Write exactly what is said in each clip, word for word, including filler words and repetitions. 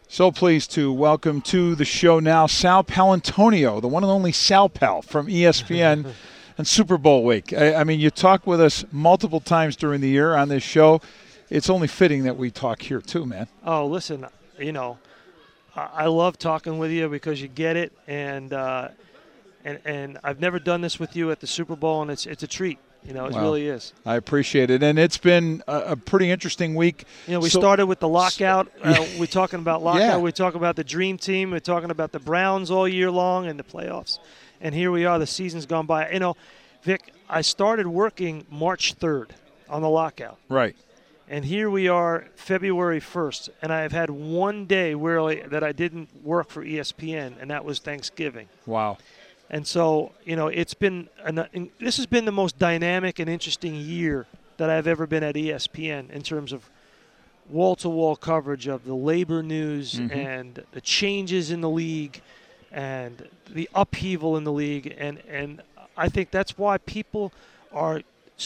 So pleased to welcome to the show now Sal Paolantonio, the one and only Sal Pal from E S P N and Super Bowl week. I, I mean, you talk with us multiple times during the year on this show. It's only fitting that we talk here too, man. Oh, listen, you know, I, I love talking with you because you get it, and uh, and and I've never done this with you at the Super Bowl, and it's it's a treat. You know, it Well, really is. I appreciate it. And it's been a, a pretty interesting week. You know, we so, started with the lockout. So, uh, we're talking about lockout. Yeah. We're talking about the dream team. We're talking about the Browns all year long and the playoffs. And here we are. The season's gone by. You know, Vic, I started working March third on the lockout. Right. And here we are February first. And I have had one day really that I didn't work for E S P N, and that was Thanksgiving. Wow. And so, you know, it's been an, – this has been the most dynamic and interesting year that I've ever been at E S P N in terms of wall-to-wall coverage of the labor news mm-hmm. and the changes in the league and the upheaval in the league. And, and I think that's why people are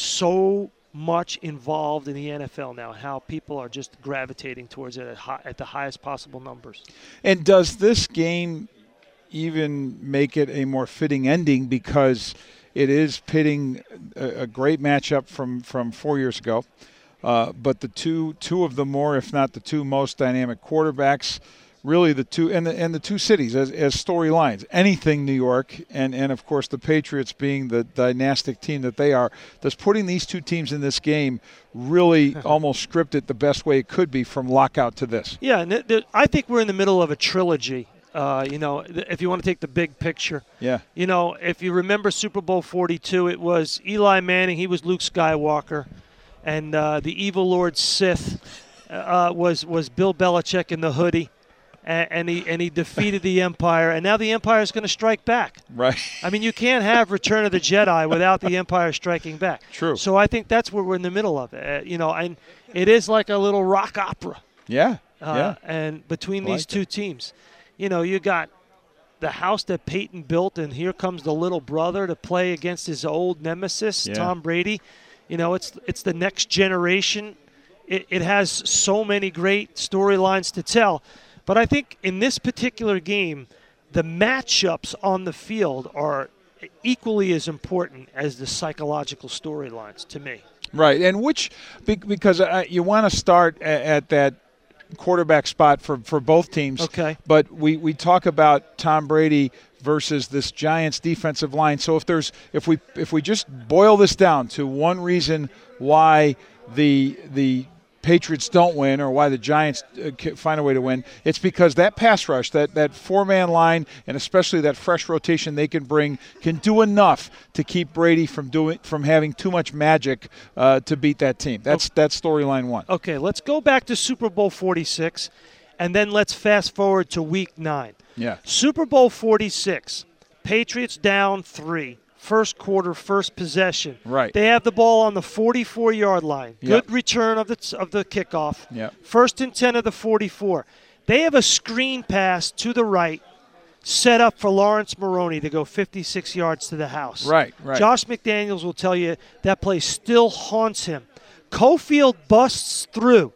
so much involved in the N F L now, how people are just gravitating towards it at, high, at the highest possible numbers. And does this game – even make it a more fitting ending because it is pitting a, a great matchup from, from four years ago. Uh, but the two two of the more, if not the two most dynamic quarterbacks, really the two and the and the two cities as, as storylines. Anything New York and, and of course the Patriots being the dynastic team that they are, does putting these two teams in this game really almost script it the best way it could be from lockout to this? Yeah, and th- th- I think we're in the middle of a trilogy. Uh, you know, if you want to take the big picture. Yeah. You know, if you remember Super Bowl forty-two, it was Eli Manning. He was Luke Skywalker. And uh, the evil Lord Sith uh, was was Bill Belichick in the hoodie. And, and, he, and he defeated the Empire. And now the Empire is going to strike back. Right. I mean, you can't have Return of the Jedi without the Empire striking back. True. So I think that's where we're in the middle of it. Uh, you know, and it is like a little rock opera. Yeah. Uh, yeah. And between I these like two it. teams. You know, you got the house that Peyton built, and here comes the little brother to play against his old nemesis, yeah. Tom Brady. You know, it's it's the next generation. It, it has so many great storylines to tell. But I think in this particular game, the matchups on the field are equally as important as the psychological storylines to me. Right, and which because you want to start at that quarterback spot for, for both teams. Okay. But we, we talk about Tom Brady versus this Giants defensive line. So if there's if we if we just boil this down to one reason why the the Patriots don't win or why the Giants find a way to win, it's because that pass rush, that, that four-man line, and especially that fresh rotation they can bring, can do enough to keep Brady from doing from having too much magic uh, to beat that team. That's okay. That's storyline one. Okay, let's go back to Super Bowl forty-six, and then let's fast forward to Week nine. Yeah. Super Bowl forty-six, Patriots down three. First quarter, first possession. Right. They have the ball on the forty-four-yard line. Yep. Good return of the of the kickoff. Yep. First and ten of the forty-four. They have a screen pass to the right, set up for Lawrence Maroney to go fifty-six yards to the house. Right, right. Josh McDaniels will tell you that play still haunts him. Cofield busts through.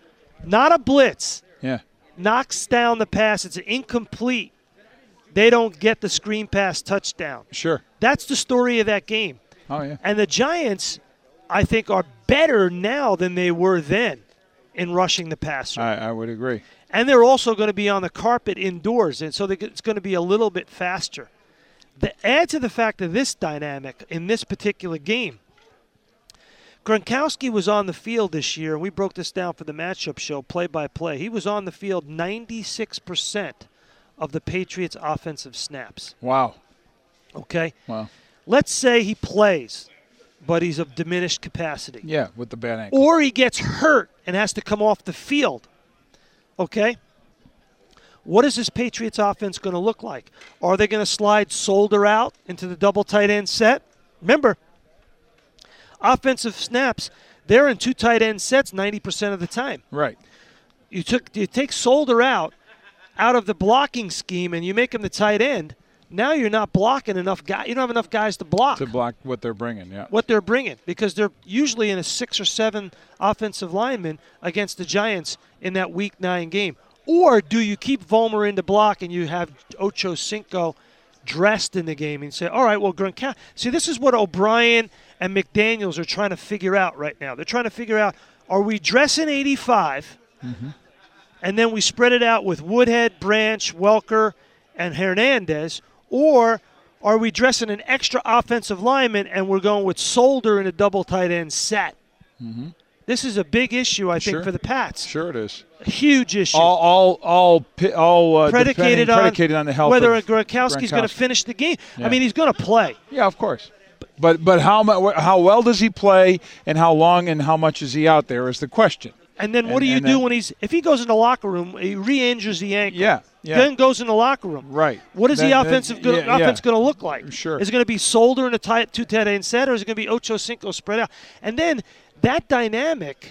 Not a blitz. Yeah. Knocks down the pass. It's incomplete. They don't get the screen pass touchdown. Sure. That's the story of that game. Oh, yeah. And the Giants, I think, are better now than they were then in rushing the passer. I, I would agree. And they're also going to be on the carpet indoors, and so it's going to be a little bit faster. The, add to the fact of this dynamic in this particular game, Gronkowski was on the field this year, and we broke this down for the matchup show, play-by-play. He was on the field ninety-six percent of the Patriots' offensive snaps. Wow. Okay? Wow. Let's say he plays, but he's of diminished capacity. Yeah, with the bad ankle. Or he gets hurt and has to come off the field. Okay? What is this Patriots offense going to look like? Are they going to slide Solder out into the double tight end set? Remember, offensive snaps, they're in two tight end sets ninety percent of the time. Right. You took you take Solder out, out of the blocking scheme, and you make him the tight end, now you're not blocking enough guys. You don't have enough guys to block. To block what they're bringing, yeah. What they're bringing, because they're usually in a six or seven offensive linemen against the Giants in that Week nine game. Or do you keep Vollmer in the block and you have Ocho Cinco dressed in the game and say, all right, well, Gronkowski. See, this is what O'Brien and McDaniels are trying to figure out right now. They're trying to figure out, are we dressing eighty-five, mm-hmm. and then we spread it out with Woodhead, Branch, Welker, and Hernandez, or are we dressing an extra offensive lineman and we're going with Solder in a double tight end set? Mm-hmm. This is a big issue, I think, sure. for the Pats. Sure it is. A huge issue. All, all, all, all uh, predicated, on, predicated on the health whether of Gronkowski's going to finish the game. Yeah. I mean, he's going to play. Yeah, of course. But but how how well does he play, and how long and how much is he out there is the question. And then what and, do you do then, when he's if he goes in the locker room, he re-injures the ankle. Yeah, yeah. Then goes in the locker room. Right. What is then, the offensive then, go- yeah, offense yeah. going to look like? Sure. Is it going to be Solder in a tight two tight end set, or is it going to be Ocho Cinco spread out? And then that dynamic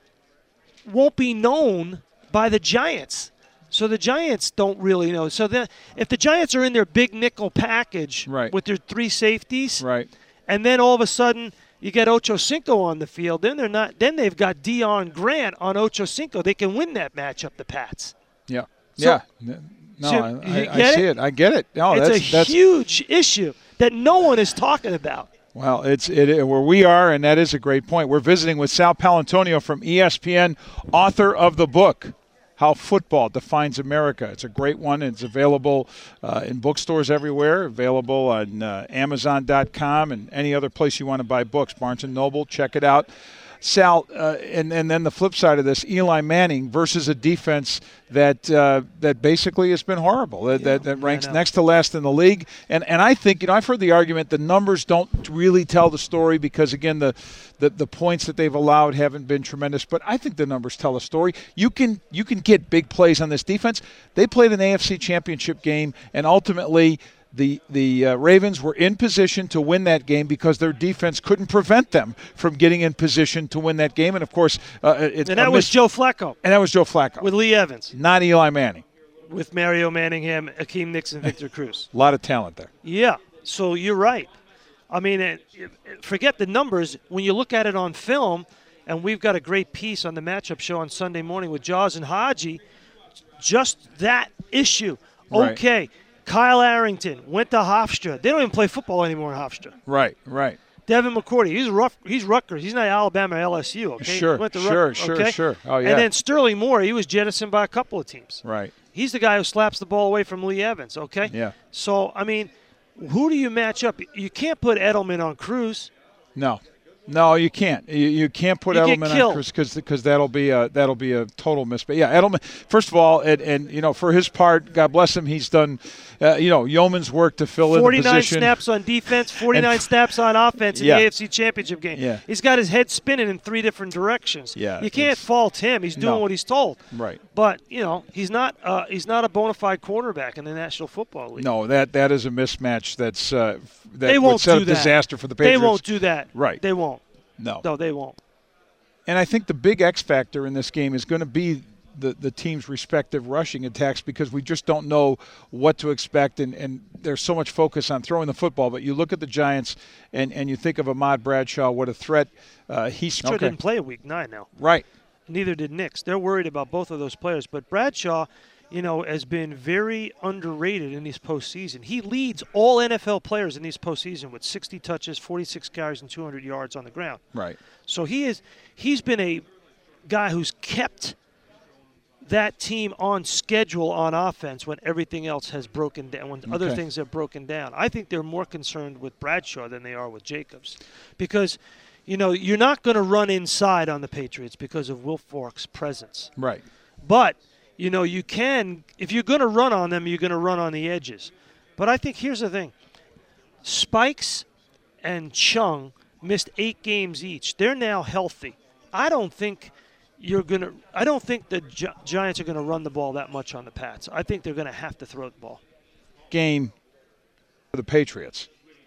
won't be known by the Giants. So the Giants don't really know. So then, if the Giants are in their big nickel package right. with their three safeties, right. and then all of a sudden you get Ocho Cinco on the field, then they're not. Then they've got Dion Grant on Ocho Cinco. They can win that matchup, the Pats. Yeah, so, yeah. No, so I, I, I see it? it. I get it. No, it's that's, a that's, huge issue that no one is talking about. Well, it's it, where we are, and that is a great point. We're visiting with Sal Paolantonio from E S P N, author of the book, How Football Defines America. It's a great one. It's available uh, in bookstores everywhere, available on uh, Amazon dot com and any other place you want to buy books. Barnes and Noble, check it out. Sal, uh, and, and then the flip side of this, Eli Manning versus a defense that uh, that basically has been horrible, that, yeah, that, that ranks next to last in the league. And and I think, you know, I've heard the argument the numbers don't really tell the story because, again, the, the, the points that they've allowed haven't been tremendous. But I think the numbers tell a story. You can, you can get big plays on this defense. They played an A F C championship game, and ultimately – The the uh, Ravens were in position to win that game because their defense couldn't prevent them from getting in position to win that game. And, of course, uh, it's and that was Joe Flacco. And that was Joe Flacco. With Lee Evans. Not Eli Manning. With Mario Manningham, Akeem Nicks, and Victor Cruz. A lot of talent there. Yeah, so you're right. I mean, it, it, forget the numbers. When you look at it on film, and we've got a great piece on the matchup show on Sunday morning with Jaws and Haji, just that issue. Okay. Right. Kyle Arrington went to Hofstra. They don't even play football anymore in Hofstra. Right, right. Devin McCourty, he's rough, he's Rutgers. He's not Alabama or L S U, okay? Sure, went to sure, Rutgers, sure, okay? sure. Oh, yeah. And then Sterling Moore, he was jettisoned by a couple of teams. Right. He's the guy who slaps the ball away from Lee Evans, okay? Yeah. So, I mean, who do you match up? You can't put Edelman on Cruz. No. No, you can't. You, you can't put you Edelman on Cruz because because that'll be a that'll be a total miss. But yeah, Edelman. First of all, and, and you know, for his part, God bless him, he's done uh, you know yeoman's work to fill in the position. forty-nine snaps on defense, forty-nine and, snaps on offense in yeah. the A F C Championship game. Yeah. He's got his head spinning in three different directions. Yeah, you can't fault him. He's doing no. what he's told. Right. But you know, he's not uh, he's not a bona fide quarterback in the National Football League. No, that that is a mismatch. That's uh, that they would won't set do up that. disaster for the Patriots. They won't do that. Right. They won't. No. No, they won't. And I think the big X factor in this game is going to be the, the team's respective rushing attacks because we just don't know what to expect, and, and there's so much focus on throwing the football. But you look at the Giants, and, and you think of Ahmad Bradshaw, what a threat uh, he's. Sure Okay. didn't play a week nine now. Right. Neither did Knicks. They're worried about both of those players. But Bradshaw, you know, has been very underrated in these postseason. He leads all N F L players in these postseason with sixty touches, forty-six carries, and two hundred yards on the ground. Right. So he is he's been a guy who's kept that team on schedule on offense when everything else has broken down, when okay. other things have broken down. I think they're more concerned with Bradshaw than they are with Jacobs. Because, you know, you're not going to run inside on the Patriots because of Will Fork's presence. Right. But, you know, you can, if you're going to run on them, you're going to run on the edges. But I think here's the thing. Spikes and Chung missed eight games each. They're now healthy. I don't think you're going to I don't think the Gi- Giants are going to run the ball that much on the Pats. I think they're going to have to throw the ball. Game for the Patriots.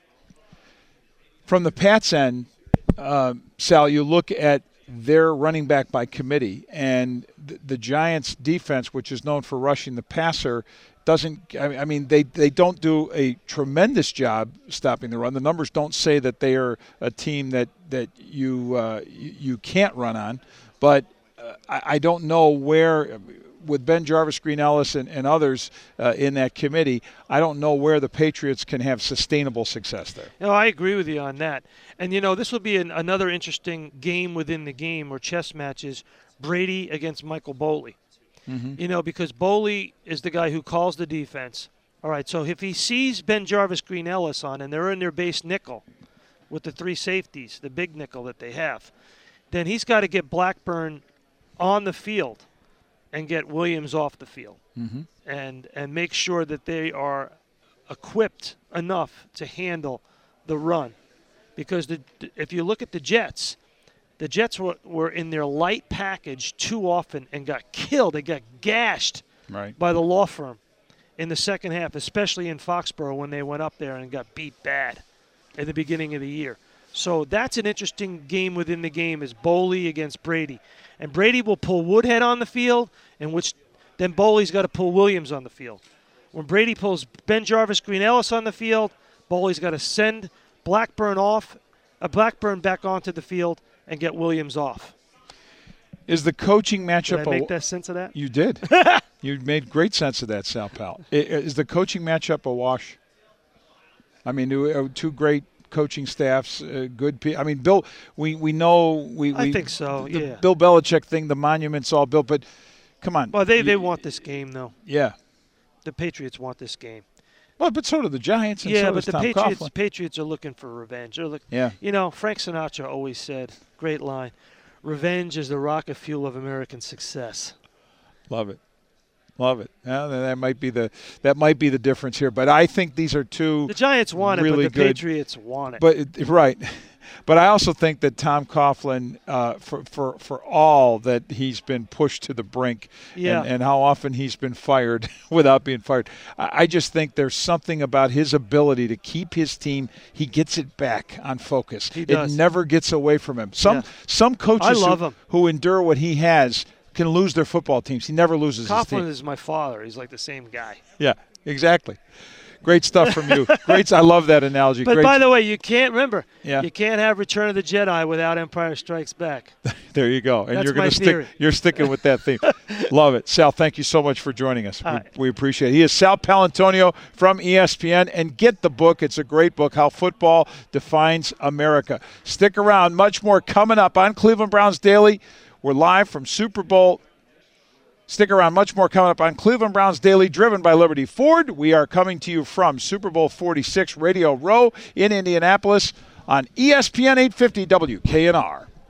From the Pats end, uh, Sal, you look at their running back by committee, and the, the Giants' defense, which is known for rushing the passer, doesn't. I mean, they, they don't do a tremendous job stopping the run. The numbers don't say that they are a team that that you uh, you, you can't run on, but uh, I, I don't know where with Ben Jarvis, Green Ellis, and, and others uh, in that committee, I don't know where the Patriots can have sustainable success there. No, I agree with you on that. And, you know, this will be an, another interesting game within the game or chess matches, Brady against Michael Boley. Mm-hmm. You know, because Boley is the guy who calls the defense. All right, so if he sees Ben Jarvis, Green Ellis on, and they're in their base nickel with the three safeties, the big nickel that they have, then he's got to get Blackburn on the field and get Williams off the field, mm-hmm. and and make sure that they are equipped enough to handle the run. Because the, if you look at the Jets, the Jets were, were in their light package too often and got killed. They got gashed right. by the law firm in the second half, especially in Foxborough when they went up there and got beat bad at the beginning of the year. So that's an interesting game within the game is Boley against Brady. And Brady will pull Woodhead on the field, and which then Boley's got to pull Williams on the field. When Brady pulls Ben Jarvis, Green Ellis on the field, Boley's got to send Blackburn off, uh, Blackburn back onto the field and get Williams off. Is the coaching matchup? Did I make that sense of that? You did. You made great sense of that, Sal Pal. Is the coaching matchup a wash? I mean, two great coaching staffs, uh, good people. I mean, Bill, we, we know. we. I we, think so, the yeah. Bill Belichick thing, the monument's all built, but come on. Well, they, you, they want this game, though. Yeah. The Patriots want this game. Well, but so do the Giants, and yeah, so but does the Tom Patriots, Coughlin. Patriots are looking for revenge. They're look, yeah. You know, Frank Sinatra always said, great line, revenge is the rocket fuel of American success. Love it. Love it. Yeah, that might be the that might be the difference here. But I think these are two. The Giants want really it, but the good, Patriots want it. But right. But I also think that Tom Coughlin, uh, for, for for all that he's been pushed to the brink, yeah. and, and how often he's been fired without being fired, I, I just think there's something about his ability to keep his team. He gets it back on focus. He does. It never gets away from him. Some yeah. some coaches I love who, him. who endure what he has can lose their football teams. He never loses Coughlin his team. is my father. He's like the same guy. Yeah, exactly. Great stuff from you. Great. I love that analogy. But Great. by the way, you can't remember. Yeah. You can't have Return of the Jedi without Empire Strikes Back. There you go. And That's you're going my to stick. theory. You're sticking with that theme. Love it, Sal. Thank you so much for joining us. We, right. we appreciate it. He is Sal Paolantonio from E S P N, and get the book. It's a great book, How Football Defines America. Stick around. Much more coming up on Cleveland Browns Daily. We're live from Super Bowl. Stick around. Much more coming up on Cleveland Browns Daily, driven by Liberty Ford. We are coming to you from Super Bowl forty-six Radio Row in Indianapolis on E S P N eight fifty W K N R.